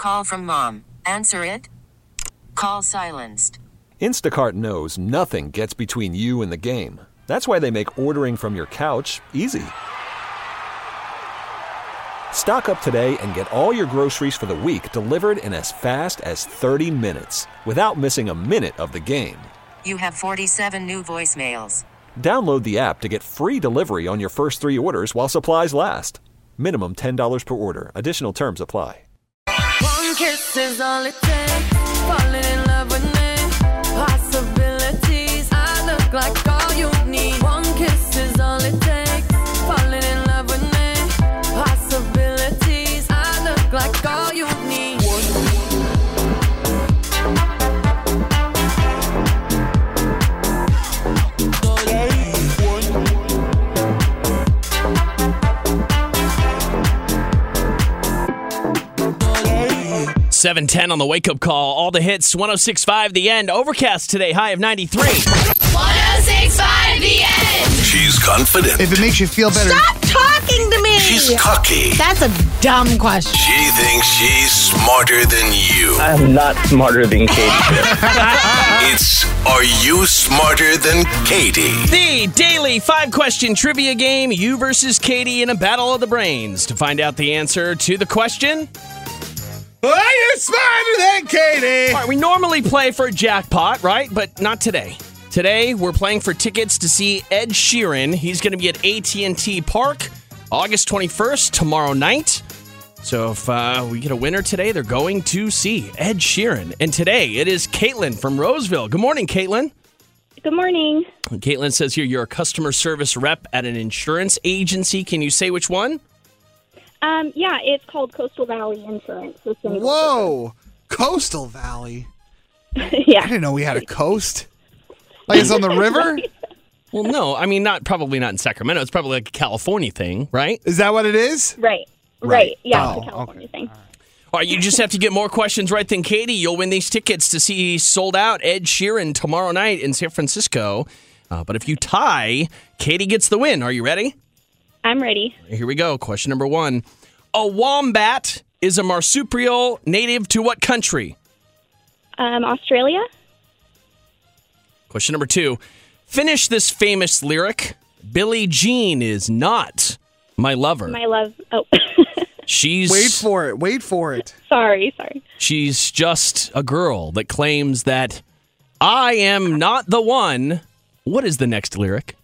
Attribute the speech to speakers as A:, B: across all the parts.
A: call from mom. Answer it. Call silenced.
B: Instacart knows nothing gets between you and the game. That's why they make ordering from your couch easy. Stock up today and get all your groceries for the week delivered in as fast as 30 minutes without missing a minute of the game.
A: You have 47 new voicemails.
B: Download the app to get free delivery on your first 3 orders while supplies last. Minimum $10 per order. Additional terms apply.
C: One kiss is all it takes. Falling in love with me. Possibilities. I look like all you need. One kiss is all it takes. Falling in love with me. Possibilities. I look like all you need.
D: 7:10 on the wake-up call. All the hits, 106.5 The End. Overcast today, high of 93.
E: 106.5 The End.
F: She's confident.
G: If it makes you feel better.
E: Stop talking to me.
F: She's cocky.
E: That's a dumb question.
F: She thinks she's smarter than you.
H: I'm not smarter than Katie.
F: It's Are You Smarter Than Katie?
D: The daily 5-question trivia game, you versus Katie in a battle of the brains. To find out the answer to the question...
G: Are you smarter than Katie?
D: All right, we normally play for a jackpot, right? But not today. Today, we're playing for tickets to see Ed Sheeran. He's going to be at AT&T Park August 21st, tomorrow night. So if we get a winner today, they're going to see Ed Sheeran. And today, it is Caitlin from Roseville. Good morning, Caitlin.
I: Good morning.
D: Caitlin says here you're a customer service rep at an insurance agency. Can you say which one?
I: Yeah, it's called Coastal Valley Insurance.
G: Whoa, Coastal Valley.
I: Yeah.
G: I didn't know we had a coast. Like it's on the river?
D: Well, no. I mean, probably not in Sacramento. It's probably like a California thing, right?
G: Is that what it is?
I: Right. Yeah, it's a California thing.
D: All right, you just have to get more questions right than Katie. You'll win these tickets to see sold out Ed Sheeran tomorrow night in San Francisco. But if you tie, Katie gets the win. Are you ready?
I: I'm ready.
D: Here we go. Question number 1. A wombat is a marsupial native to what country?
I: Australia.
D: Question number 2. Finish this famous lyric. Billie Jean is not my lover.
I: My love. Oh.
D: She's...
G: Wait for it.
I: Sorry.
D: She's just a girl that claims that I am not the one. What is the next lyric?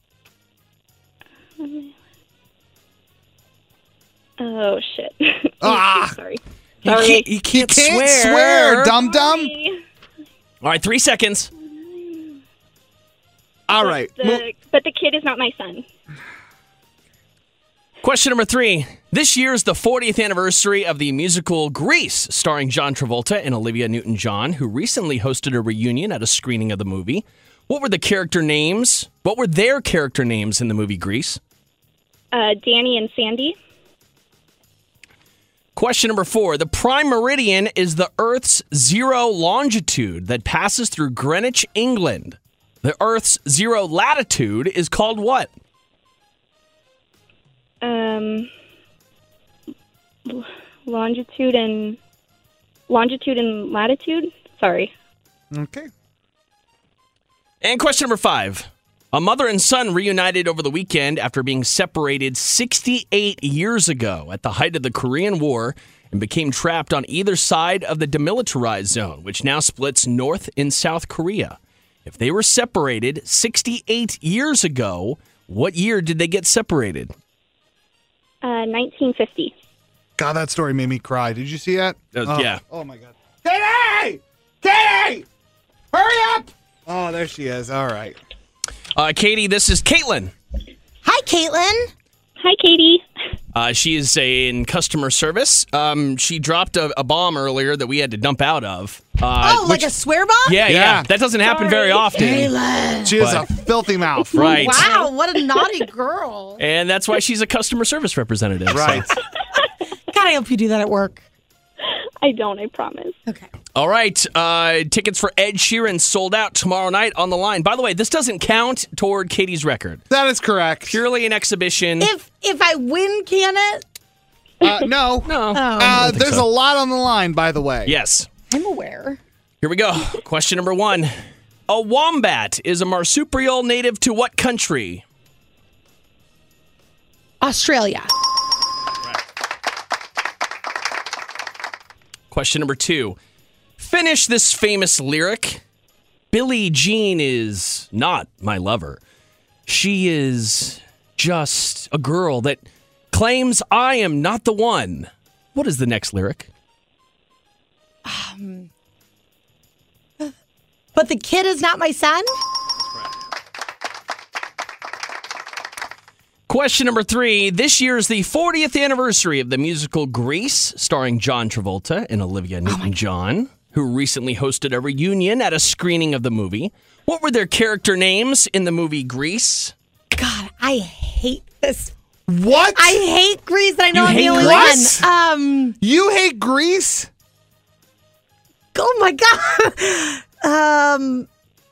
I: Oh, shit. Sorry.
D: You can't swear.
G: Dum-dum.
D: All right, 3 seconds.
G: All right.
I: But the kid is not my son.
D: Question number 3. This year is the 40th anniversary of the musical Grease, starring John Travolta and Olivia Newton-John, who recently hosted a reunion at a screening of the movie. What were their character names in the movie Grease?
I: Danny and Sandy.
D: Question number 4. The prime meridian is the Earth's zero longitude that passes through Greenwich, England. The Earth's zero latitude is called what?
I: Longitude and latitude? Sorry.
G: Okay.
D: And question number 5. A mother and son reunited over the weekend after being separated 68 years ago at the height of the Korean War and became trapped on either side of the demilitarized zone, which now splits North and South Korea. If they were separated 68 years ago, what year did they get separated?
I: 1950.
G: God, that story made me cry. Did you see that?
D: Yeah.
G: Oh, my God. Katie! Katie! Hurry up! Oh, there she is. All right.
D: Katie, this is Caitlin.
E: Hi, Caitlin.
I: Hi, Katie.
D: She is in customer service. She dropped a bomb earlier that we had to dump out of.
E: Like a swear bomb?
D: Yeah. That doesn't happen very often.
E: Caitlin.
G: She has a filthy mouth.
D: Right.
E: Wow, what a naughty girl.
D: And that's why she's a customer service representative.
G: Right.
D: So.
E: God, I hope you do that at work.
I: I don't, I promise.
E: Okay.
D: All right. Tickets for Ed Sheeran sold out tomorrow night on the line. By the way, this doesn't count toward Katie's record.
G: That is correct.
D: Purely an exhibition.
E: If I win, can it?
G: No.
E: Oh,
G: There's a lot on the line, by the way.
D: Yes.
E: I'm aware.
D: Here we go. Question number 1. A wombat is a marsupial native to what country?
E: Australia.
D: Question number 2. Finish this famous lyric. Billie Jean is not my lover. She is just a girl that claims I am not the one. What is the next lyric?
E: But the kid is not my son?
D: Question number 3. This year is the 40th anniversary of the musical Grease, starring John Travolta and Olivia Newton-John, who recently hosted a reunion at a screening of the movie. What were their character names in the movie Grease?
E: God, I hate this.
G: What?
E: I hate Grease. I know
D: You
E: I'm the
D: hate
E: only
G: Grease?
E: one.
G: You hate Grease?
E: Oh my God.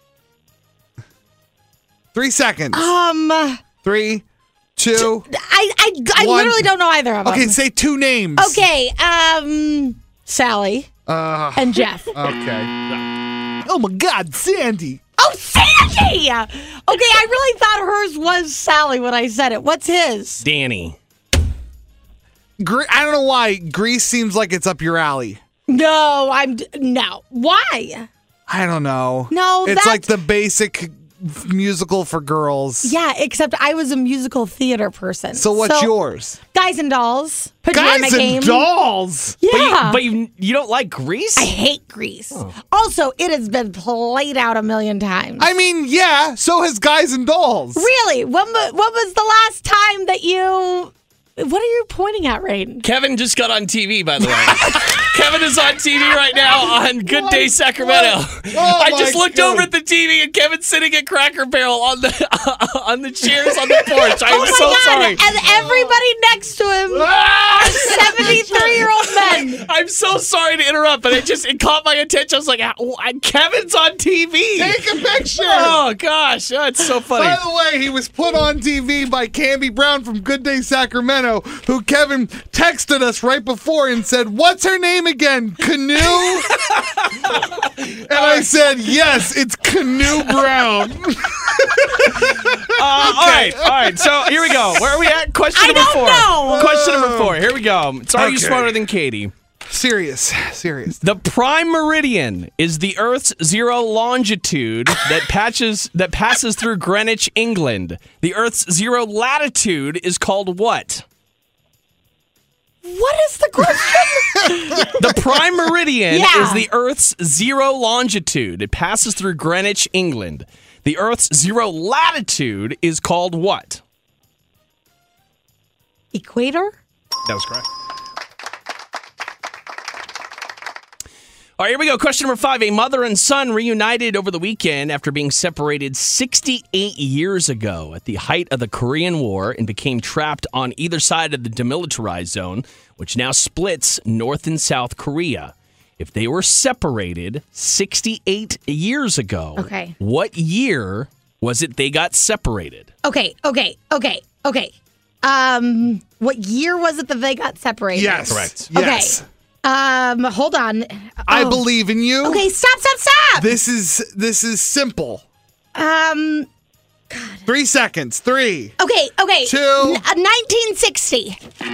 G: 3 seconds. 3, 2.
E: I
G: One.
E: literally don't know either of them.
G: Okay, say 2 names.
E: Okay, Sally and Jeff.
G: Okay. Oh my God, Sandy.
E: Oh, Sandy! Okay, I really thought hers was Sally when I said it. What's his?
D: Danny.
G: I don't know why Grease seems like it's up your alley.
E: No, no. Why?
G: I don't know.
E: No,
G: it's
E: that's-
G: like the basic musical for girls.
E: Yeah, except I was a musical theater person.
G: So what's yours?
E: Guys and Dolls. Pajama
G: Guys
E: Game.
G: and Dolls.
E: Yeah.
D: But you don't like Grease?
E: I hate Grease. Also, it has been played out a million times.
G: I mean, yeah, so has Guys and Dolls.
E: Really? What was the last time that you... What are you pointing at, Raiden?
D: Kevin just got on TV, by the way. Kevin is on TV right now on Good Day Sacramento. I just looked over at the TV and Kevin's sitting at Cracker Barrel on the on the chairs on the porch. I'm so sorry.
E: And everybody next to him are 73-year-old men.
D: I'm so sorry to interrupt, but it caught my attention. I was like, Kevin's on TV.
G: Take a picture.
D: Oh, gosh. Oh, it's so funny.
G: By the way, he was put on TV by Camby Brown from Good Day Sacramento, who Kevin texted us right before and said, "What's her name again? Canoe?" And I said, "Yes, it's Canoe Brown."
D: All right. So here we go. Where are we at? Question number 4.
E: know.
D: Question number 4. Here we go. So are you
G: Okay.
D: smarter than Katie?
G: Serious.
D: The prime meridian is the Earth's zero longitude that passes through Greenwich, England. The Earth's zero latitude is called what?
E: What is the question?
D: The prime meridian
E: Yeah.
D: is the Earth's zero longitude. It passes through Greenwich, England. The Earth's zero latitude is called what?
E: Equator?
D: That was correct. All right, here we go. Question number 5. A mother and son reunited over the weekend after being separated 68 years ago at the height of the Korean War and became trapped on either side of the demilitarized zone, which now splits North and South Korea. If they were separated 68 years ago,
E: Okay.
D: what year was it they got separated?
E: Okay. What year was it that they got separated?
G: Yes.
D: Correct.
G: Yes.
E: Okay. Hold on.
G: I
E: Oh.
G: believe in you.
E: Okay, stop.
G: This is simple. 3 seconds. 3.
E: Okay.
G: 2.
E: 1960.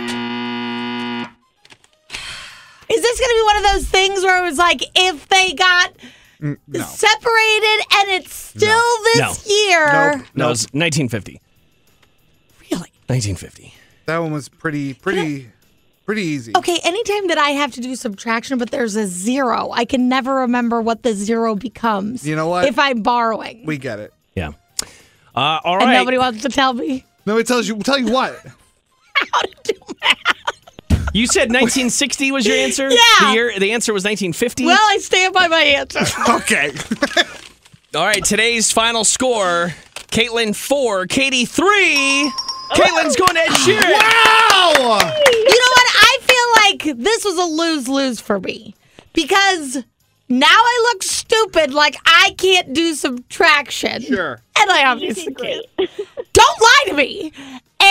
E: Is this going to be one of those things where it was like, if they got separated and it's still this year?
G: Nope.
D: No, it was 1950.
E: Really?
D: 1950.
G: That one was pretty easy.
E: Okay, anytime that I have to do subtraction, but there's a zero, I can never remember what the zero becomes.
G: You know what?
E: If I'm borrowing.
G: We get it.
D: Yeah. All right.
E: And nobody wants to tell me
G: No, it tell you what.
E: how to do math.
D: You said 1960 was your answer?
E: Yeah.
D: The answer was 1950?
E: Well, I stand by my answer.
G: Okay.
D: All right, today's final score, Caitlin 4, Katie 3. Caitlin's going to Ed Sheeran.
G: Wow!
E: You know what? I feel like this was a lose-lose for me because now I look stupid like I can't do subtraction.
G: Sure.
E: And I obviously can't. Don't lie to me.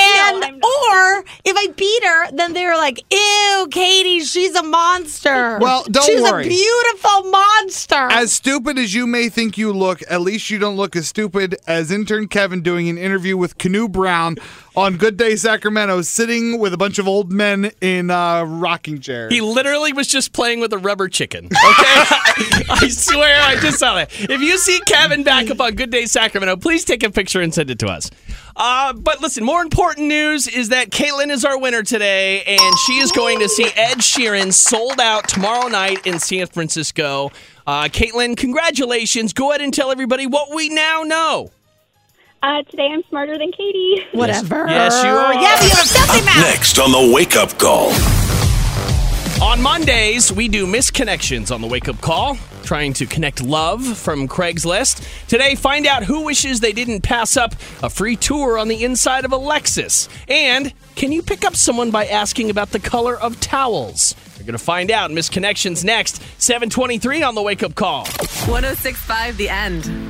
E: And
I: I'm not.
E: or if I beat her, then they're like, ew, Katie, she's a monster.
G: Well, don't
E: she's
G: worry.
E: a beautiful monster.
G: As stupid as you may think you look, at least you don't look as stupid as intern Kevin doing an interview with Canoe Brown on Good Day Sacramento, sitting with a bunch of old men in rocking chairs.
D: He literally was just playing with a rubber chicken. Okay? I swear I just saw that. If you see Kevin back up on Good Day Sacramento, please take a picture and send it to us. But listen, more important news is that Caitlin is our winner today, and she is going to see Ed Sheeran sold out tomorrow night in San Francisco. Caitlin, congratulations. Go ahead and tell everybody what we now know.
I: Today I'm smarter than Katie.
E: Whatever.
D: Yes, you are.
E: Yeah, but you have a filthy mouth.
F: Next on the Wake Up Call.
D: On Mondays, we do misconnections on the Wake Up Call, trying to connect love from Craigslist. Today, find out who wishes they didn't pass up a free tour on the inside of a Lexus. And can you pick up someone by asking about the color of towels? You're going to find out in Misconnections next, 7:23 on the Wake Up Call.
J: 106.5 The End.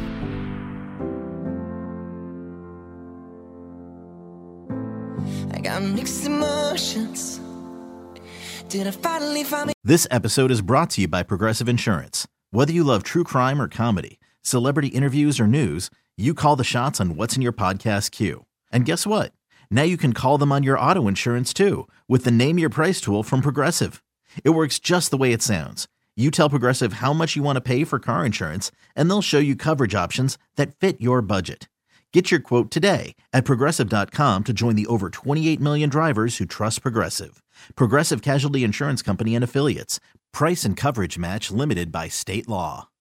C: I got mixed emotions. Did I finally find me?
K: This episode is brought to you by Progressive Insurance. Whether you love true crime or comedy, celebrity interviews or news, you call the shots on what's in your podcast queue. And guess what? Now you can call them on your auto insurance too with the Name Your Price tool from Progressive. It works just the way it sounds. You tell Progressive how much you want to pay for car insurance, and they'll show you coverage options that fit your budget. Get your quote today at Progressive.com to join the over 28 million drivers who trust Progressive. Progressive Casualty Insurance Company and Affiliates. Price and coverage match limited by state law.